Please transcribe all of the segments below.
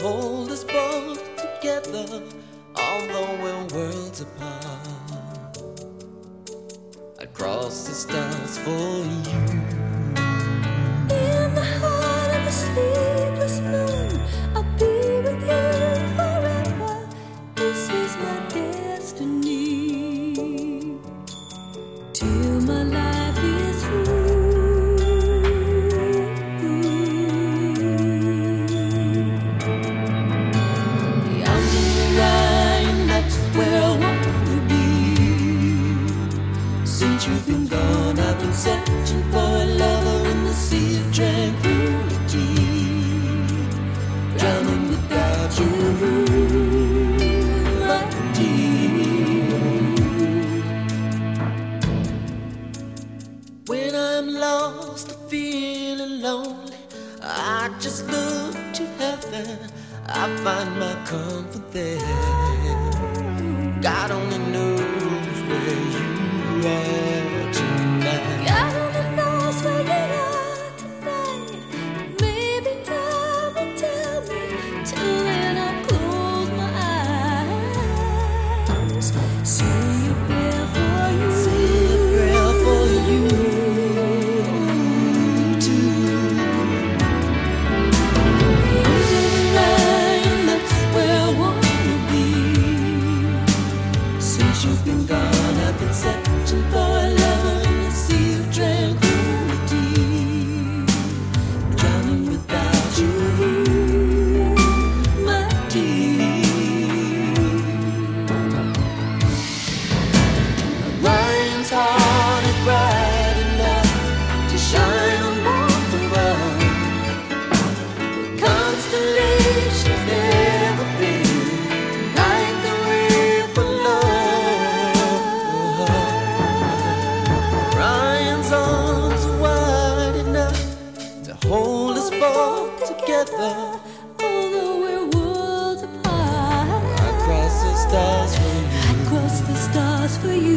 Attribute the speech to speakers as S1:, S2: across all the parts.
S1: hold us both together, although we're worlds apart. I'd cross the stars for you.
S2: In the heart of a sleepless moon, I'll be with you forever. This is my destiny. Till my life is through.
S1: Since you've been gone, I've been searching for a lover in the sea of tranquility, drowning without you, my dear. When I'm lost or feeling lonely, I just look to heaven. I find my comfort there. God only knows where you tonight.
S2: God only knows where you are tonight. Maybe tell me, till then I'll close my eyes. Say a prayer for you.
S1: Say a prayer for you too. Into the night, and that's where I wanna be. Since you've been gone, I've been searching for a lover in the sea of tranquility, drowning without you, my dear. Orion's heart is bright enough to shine on both of us. The constellations never fail to light the way for love. Orion's arms are wide enough to hold us both together.
S2: Although we're worlds apart,
S1: I cross the stars for you.
S2: I'd cross the stars for you.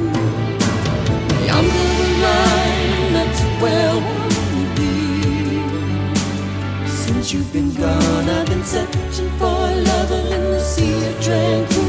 S1: Under the line, that's where I wanna be. Since you've been gone, I've been searching for a lover in the sea of tranquility.